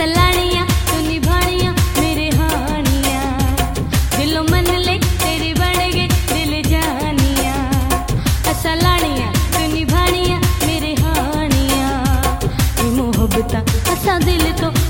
लानियां तू निभानियां मेरे हानियां, दिलों मन ले तेरी बन गए दिल जानियां। असा लानियां तू निभानियां मेरे हानियां, मोहब्बत असा दिल तो